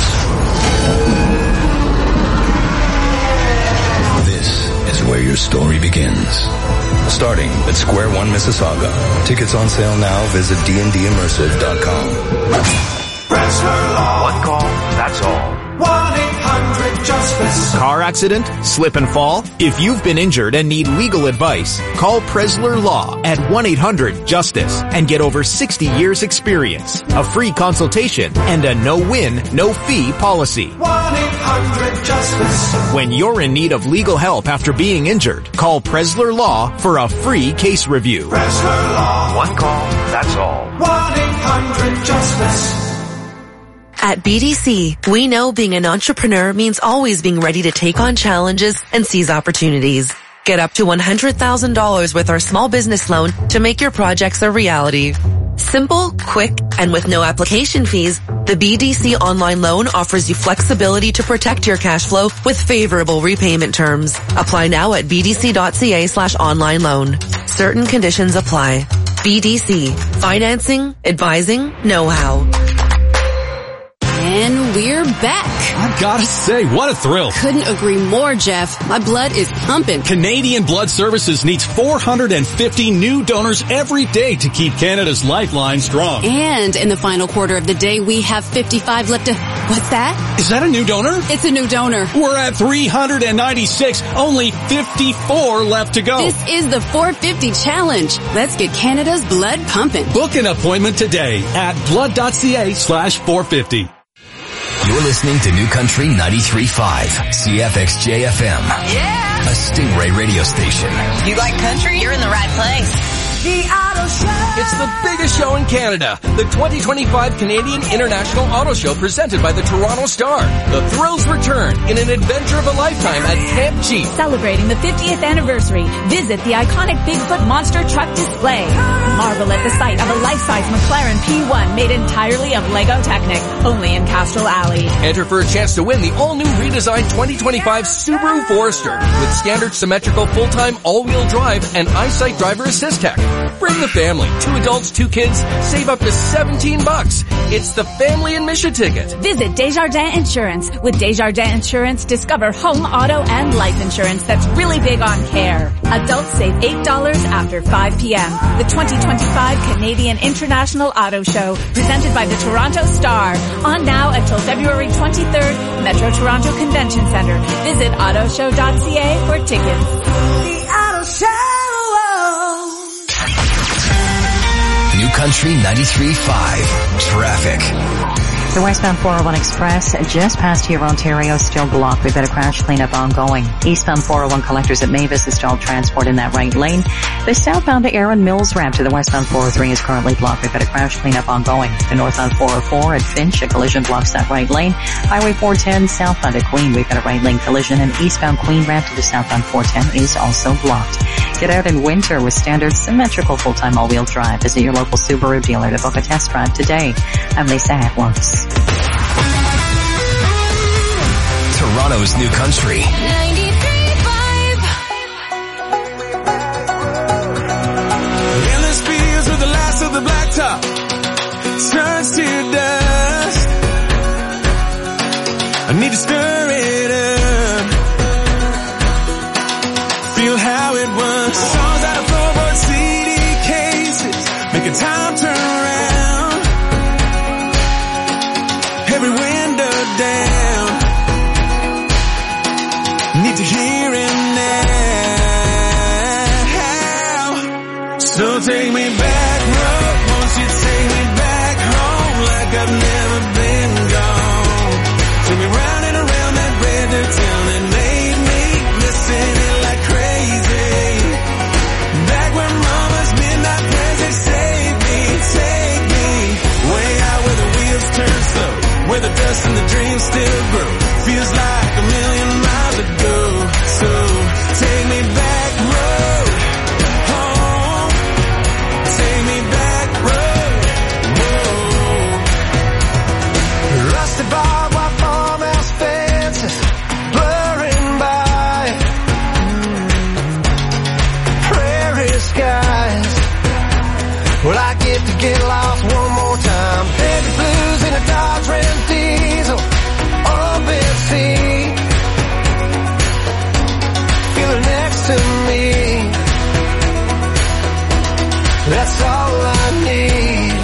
This is where your story begins. Starting at Square One Mississauga. Tickets on sale now. Visit d n d immersive dot com. Pressler Law. One call, that's all. one eight hundred justice. Car accident? Slip and fall? If you've been injured and need legal advice, call Pressler Law at one eight hundred justice and get over sixty years experience, a free consultation, and a no-win, no-fee policy. one eight hundred justice. When you're in need of legal help after being injured, call Pressler Law for a free case review. Pressler Law. One call, that's all. one eight hundred justice. At B D C, we know being an entrepreneur means always being ready to take on challenges and seize opportunities. Get up to one hundred thousand dollars with our small business loan to make your projects a reality. Simple, quick, and with no application fees, the B D C online loan offers you flexibility to protect your cash flow with favorable repayment terms. Apply now at b d c dot c a slash online loan. Certain conditions apply. B D C. Financing, advising, know-how. And we're back. I've got to say, what a thrill. Couldn't agree more, Jeff. My blood is pumping. Canadian Blood Services needs four hundred fifty new donors every day to keep Canada's lifeline strong. And in the final quarter of the day, we have fifty-five left to... What's that? Is that a new donor? It's a new donor. We're at three hundred ninety-six, only fifty-four left to go. This is the four fifty challenge. Let's get Canada's blood pumping. Book an appointment today at blood.ca slash 450. You're listening to New Country ninety-three point five, C F X J F M. Yeah! A Stingray radio station. You like country? You're in the right place. The Auto Show. It's the biggest show in Canada. The twenty twenty-five Canadian International Auto Show presented by the Toronto Star. The thrills return in an adventure of a lifetime at Camp Jeep. Celebrating the fiftieth anniversary, visit the iconic Bigfoot monster truck display. Marvel at the sight of a life-size McLaren P one made entirely of Lego Technic, only in Castrol Alley. Enter for a chance to win the all-new redesigned twenty twenty-five Subaru Forester with standard symmetrical full-time all-wheel drive and EyeSight driver assist tech. Bring the family. Two adults, two kids. Save up to seventeen bucks. It's the family admission ticket. Visit Desjardins Insurance. With Desjardins Insurance, discover home, auto, and life insurance that's really big on care. Adults save eight dollars after five p.m. The twenty twenty-five Canadian International Auto Show, presented by the Toronto Star. On now until February twenty-third, Metro Toronto Convention Centre. Visit auto show dot c a for tickets. The Auto Show. New Country ninety-three point five. Traffic. The westbound four oh one Express just past here, Ontario, still blocked. We've got a crash cleanup ongoing. Eastbound four oh one collectors at Mavis is stalled transport in that right lane. The southbound to Erin Mills ramp to the westbound four oh three is currently blocked. We've got a crash cleanup ongoing. The northbound four oh four at Finch, a collision blocks that right lane. Highway four ten southbound at Queen, we've got a right lane collision, and eastbound Queen ramp to the southbound four ten is also blocked. Get out in winter with standard symmetrical full-time all-wheel drive. Visit your local Subaru dealer to book a test drive today. I'm Lisa Atwas. Toronto's new country. ninety-three point five. Endless fields with the last of the blacktop turns to dust. I need to stir it up. Feel how it was. Songs out of floorboard C D cases, making time turn around. Every window down. Need to hear it now. So take me back, road. Won't you take me back home like I've never been gone? Take me round and around that red dirt town that made me listen it like crazy. Back where mama's midnight prayers, they saved me. Take me way out where the wheels turn slow, where the dust and the dreams still grow. Feels like a million miles ago. So take me back road home. Take me back road. Whoa. Rusty barbed wire farmhouse fences blurring by. Prairie skies. Well, I get to get lost one more time. Heavy blues in a Dodge Ram diesel. Up at sea. Feel her next to me. That's all I need.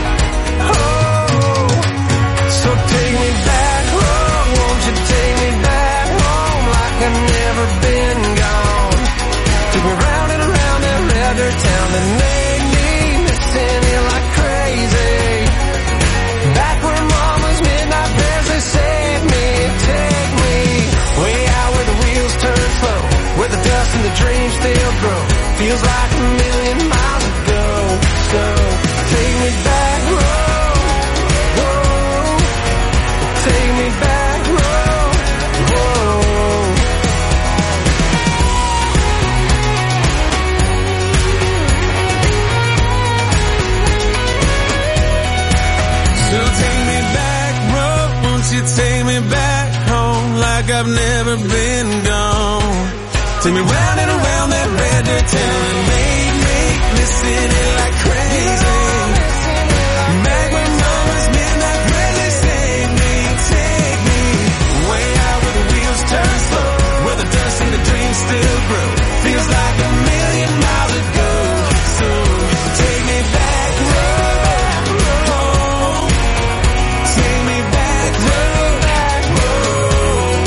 Oh, so take me back home. Won't you take me back home like I've never been gone? Took me round and around that red dirt town that made me missing it like crazy. Back where mama's midnight prayers, they saved me. Take me way out where the wheels turn slow, where the dust and the dreams still grow. Feels like a million miles ago. So take me back road. Whoa. Take me back road. Whoa. So take me back road. Won't you take me back home like I've never been gone? Take me round and around that red dirt town and make me listen it like crazy. Back when mama's midnight prayers, they saved me. Take me way out where the wheels turn slow, where the dust and the dreams still grow. Feels like a million miles ago. So take me back road home. Take me back road, back road.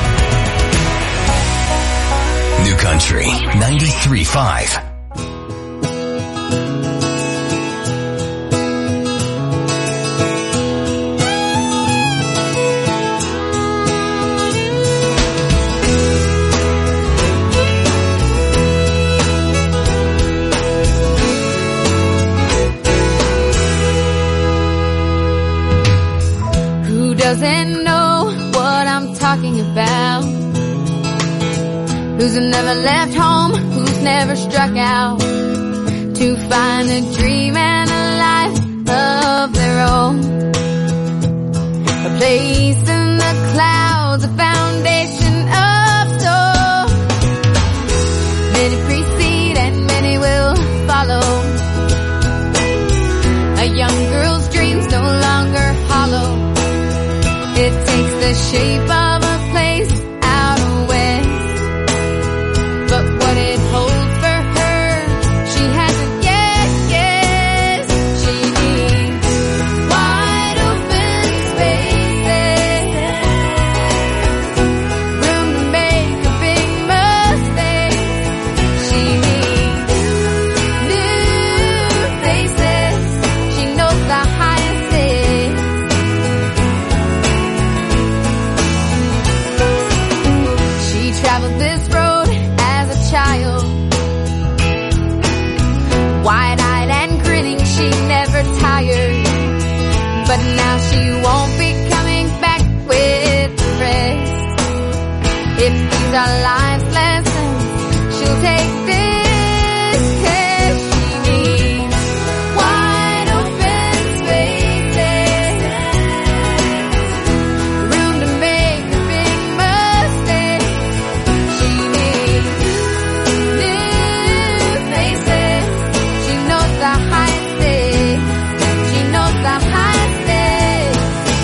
New country. ninety-three point five. Who doesn't know what I'm talking about? Who's never left home? Who's never struck out to find a dream and a life of their own? A place in the clouds, a foundation of soul. Many precede and many will follow. A young girl's dreams no longer hollow. It takes the shape of a place out west. But what it holds for her, she hasn't yet guessed. She needs wide open spaces, room to make a big mistake. She needs new faces. She knows the highest is wide-eyed and grinning, she never tired. But now she won't be coming back with the rest. If these are life's lessons, she'll take this test. She needs wide open spaces, room to make a big mistake. She needs new faces. She knows the high stakes. She knows the high stakes.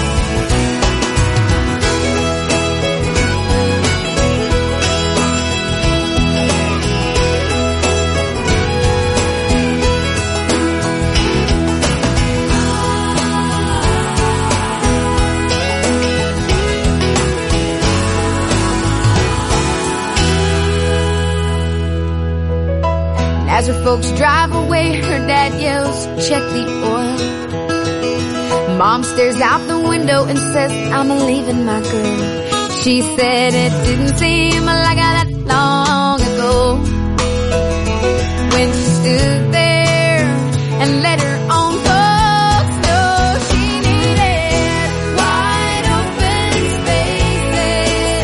As her folks drive away, her dad yells, check the oil. Mom stares out the window and says, I'm leaving my girl. She said it didn't seem like that long ago, when she stood there and let her own folks know she needed wide open spaces,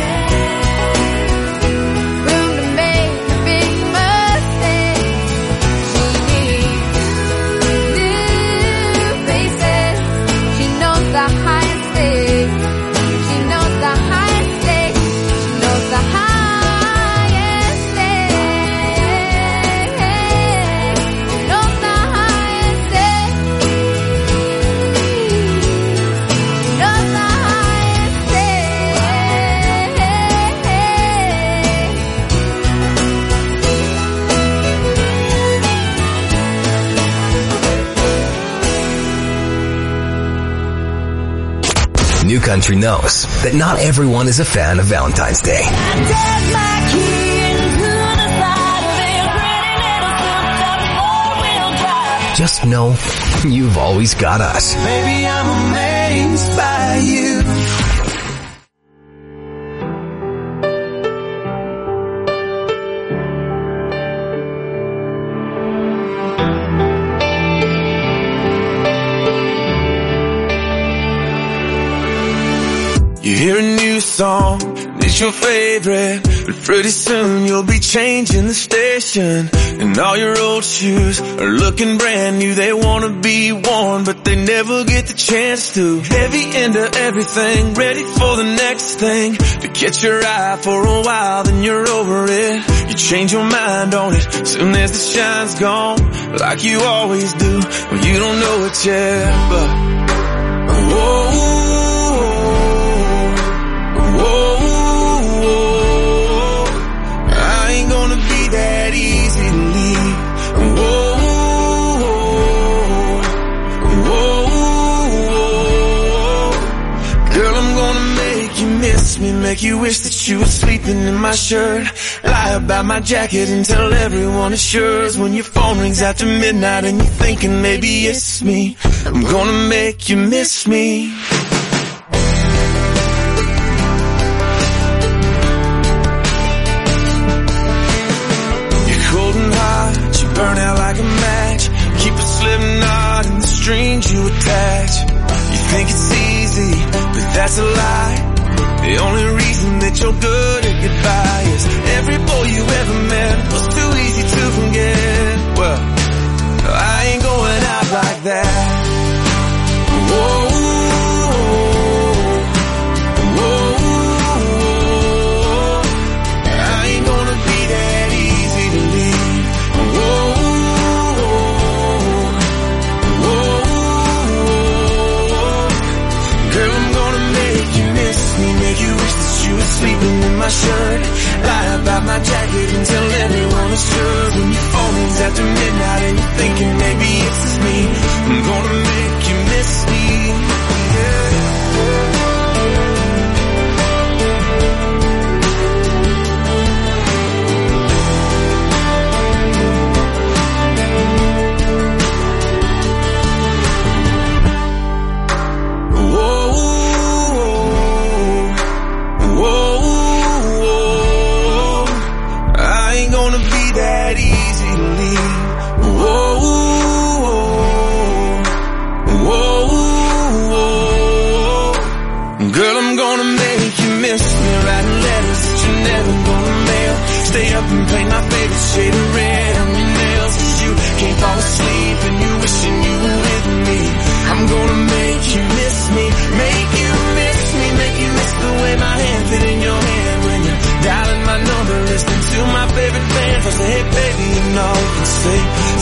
room to make a big mistake. She needs new faces. She knows the high stakes. She knows the high stakes. She knows the highest stakes. She knows the highest stakes. She knows the highest New Country knows that not everyone is a fan of Valentine's Day. Just know you've always got us. Baby, I'm amazed by you. You hear a new song, and it's your favorite, but pretty soon you'll be changing the station. And all your old shoes are looking brand new. They wanna be worn, but they never get the chance to. Heavy into everything, ready for the next thing. To catch your eye for a while, then you're over it. You change your mind on it, soon as the shine's gone, like you always do. Well, you don't know it yet, but whoa. That easy to leave. Whoa, whoa, whoa. Girl, I'm gonna make you miss me, make you wish that you were sleeping in my shirt. Lie about my jacket and tell everyone it's yours. When your phone rings after midnight and you're thinking maybe it's me, I'm gonna make you miss me. Burn out like a match, keep a slip knot in the strings you attach. You think it's easy, but that's a lie. The only reason that you're good at goodbye is every boy you ever met was too easy to forget. Well, I ain't going out like that. Whoa. Sleeping in my shirt, lie about my jacket and tell everyone it's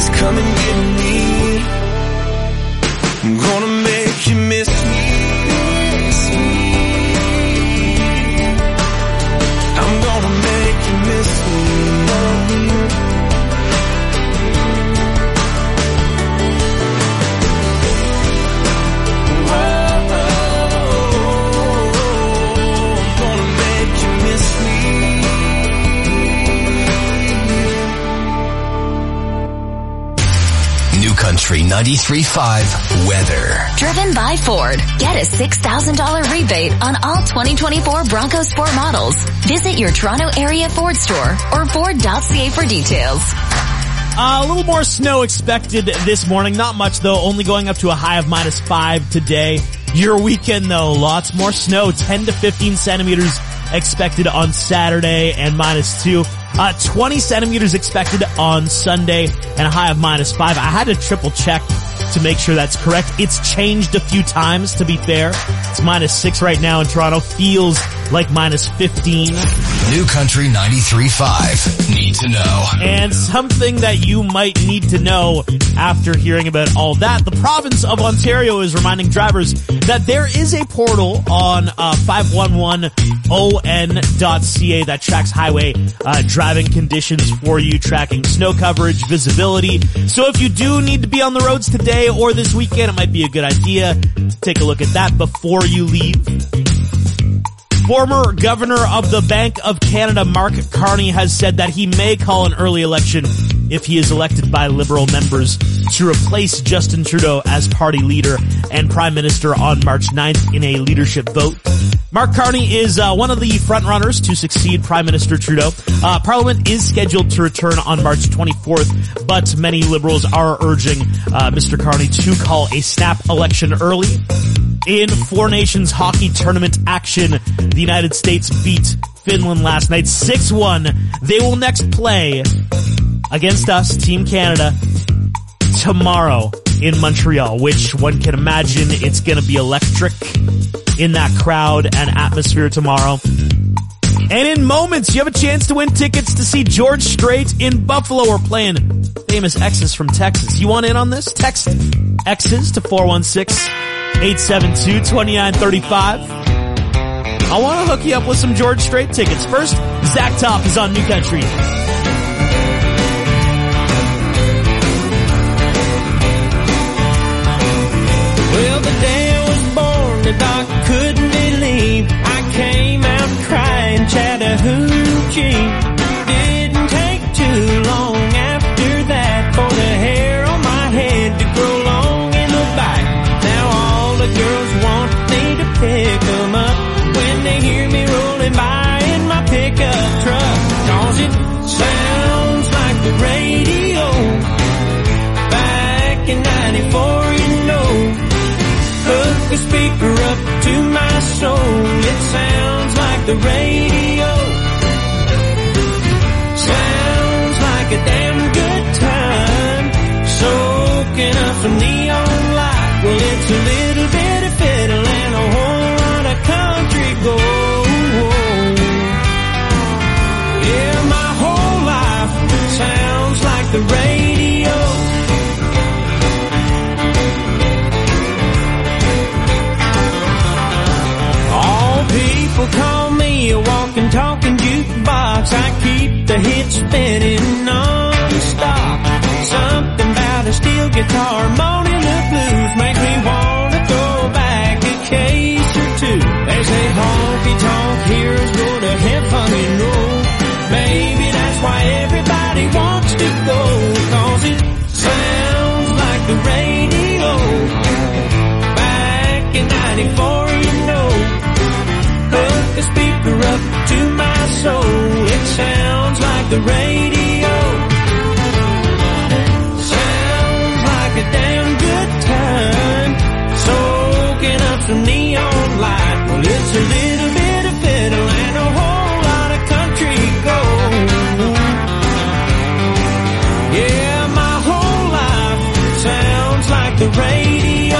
please come and get me. I'm gonna make you miss me. I'm gonna make you miss me. Country ninety-three point five weather. Driven by Ford. Get a six thousand dollars rebate on all twenty twenty-four Bronco Sport models. Visit your Toronto area Ford store or Ford dot C A for details. Uh, a little more snow expected this morning. Not much though, only going up to a high of minus five today. Your weekend though, lots more snow. ten to fifteen centimeters expected on Saturday and minus two. Uh, twenty centimeters expected on Sunday and a high of minus five. I had to triple check to make sure that's correct. It's changed a few times, to be fair. It's minus six right now in Toronto. Feels like minus fifteen. New Country ninety-three point five. Need to know. And something that you might need to know after hearing about all that. The province of Ontario is reminding drivers that there is a portal on uh, five one one O N dot C A that tracks highway uh, driving conditions for you, tracking snow coverage, visibility. So if you do need to be on the roads today or this weekend, it might be a good idea to take a look at that before you leave. Former Governor of the Bank of Canada, Mark Carney, has said that he may call an early election if he is elected by Liberal members to replace Justin Trudeau as party leader and Prime Minister on March ninth in a leadership vote. Mark Carney is uh, one of the frontrunners to succeed Prime Minister Trudeau. Uh, Parliament is scheduled to return on March twenty-fourth, but many Liberals are urging uh, Mister Carney to call a snap election early. In Four Nations hockey tournament action, the United States beat Finland last night six one. They will next play against us, Team Canada, tomorrow in Montreal, which one can imagine it's going to be electric in that crowd and atmosphere tomorrow. And in moments, you have a chance to win tickets to see George Strait in Buffalo. We're playing Famous X's from Texas. You want in on this? Text X's to four one six, eight seven two, two nine three five. I want to hook you up with some George Strait tickets. First, Zach Top is on New Country. Well, the day I was born, the doc couldn't believe I came out crying Chattahoochee. Didn't take too long after that for the hair on my head to grow long in the back. Now all the girls want me to pick them up when they hear me rolling by in my pickup truck. Cause it sounds like the radio back in ninety-four, you know. Hook a speaker up to my soul. It sounds like the radio. Sounds like a damn good time. Soaking up some neon light. Well, it's a little bit of fiddle and a whole lot of country gold. Yeah, my whole life sounds like the radio. People call me a walking, talking jukebox. I keep the hits spinning non-stop. Something about a steel guitar, moaning the blues, makes me want to throw back a case or two. They say honky tonk heroes go to heaven and roll. Maybe that's why everybody wants to go, cause it sounds like the radio. Back in ninety-four, you know. Hook a speaker up to my soul. It sounds like the radio. Sounds like a damn good time. Soaking up some neon light. Well, it's a little bit of fiddle and a whole lot of country gold. Yeah, my whole life sounds like the radio.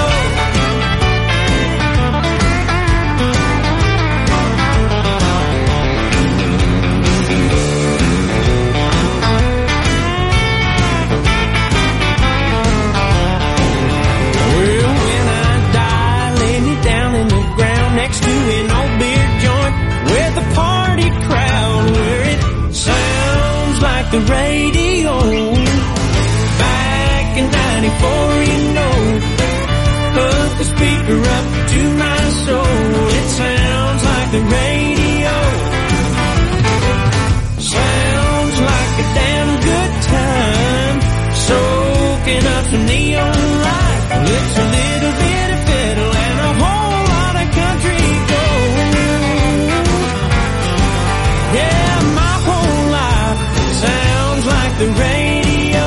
like the radio.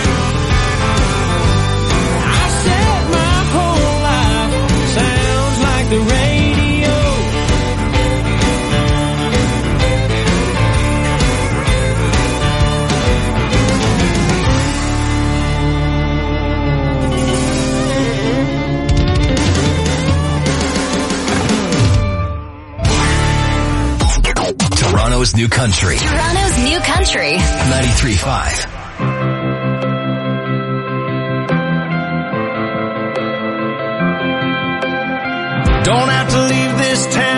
I said my whole life sounds like the radio. Toronto's New Country. Toronto's New Country. ninety-three point five. Don't have to leave this town